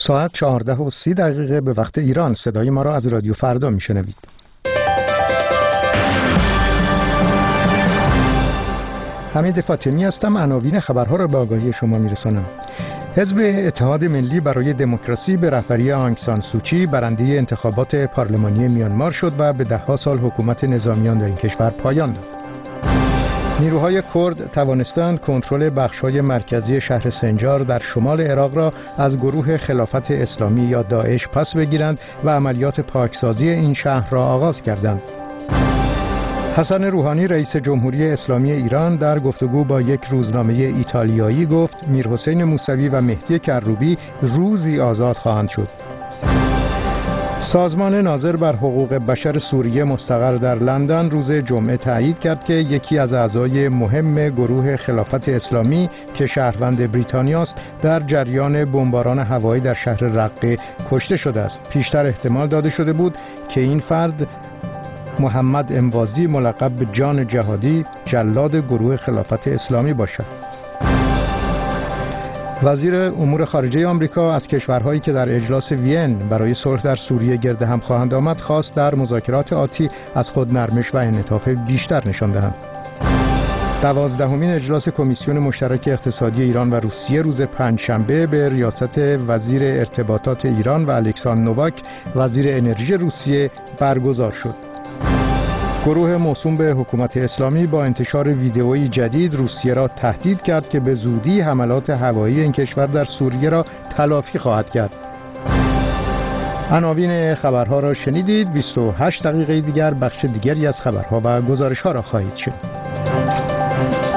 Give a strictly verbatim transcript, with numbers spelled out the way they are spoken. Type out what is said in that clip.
ساعت چهارده و سی دقیقه به وقت ایران. صدای ما را از رادیو فردا میشنوید. حمید فاطمی هستم. عناوین خبرها را به آگاهی شما میرسانم. حزب اتحاد ملی برای دموکراسی به رهبری آنگ سان سوچی برنده انتخابات پارلمانی میانمار شد و به ده‌ها سال حکومت نظامیان در این کشور پایان داد. نیروهای کرد توانستند کنترل بخش‌های مرکزی شهر سنجار در شمال عراق را از گروه خلافت اسلامی یا داعش پس بگیرند و عملیات پاکسازی این شهر را آغاز کردند. حسن روحانی رئیس جمهوری اسلامی ایران در گفتگو با یک روزنامه ایتالیایی گفت میرحسین موسوی و مهدی کروبی روزی آزاد خواهند شد. سازمان ناظر بر حقوق بشر سوریه مستقر در لندن روز جمعه تایید کرد که یکی از اعضای مهم گروه خلافت اسلامی که شهروند بریتانیاست در جریان بمباران هوایی در شهر رقه کشته شده است. پیشتر احتمال داده شده بود که این فرد محمد اموازی ملقب به جان جهادی جلاد گروه خلافت اسلامی باشد. وزیر امور خارجه آمریکا از کشورهایی که در اجلاس وین برای صلح در سوریه گرد هم خواهند آمد خواست در مذاکرات آتی از خود نرمش و انعطاف بیشتر نشان دهند. دوازدهمین اجلاس کمیسیون مشترک اقتصادی ایران و روسیه روز پنجشنبه به ریاست وزیر ارتباطات ایران و الکساندر نوواک وزیر انرژی روسیه برگزار شد. گروه موسوم به حکومت اسلامی با انتشار ویدئویی جدید روسیه را تهدید کرد که به زودی حملات هوایی این کشور در سوریه را تلافی خواهد کرد. عناوین خبرها را شنیدید. بیست و هشت دقیقه دیگر بخش دیگری از خبرها و گزارش‌ها را خواهید شنید.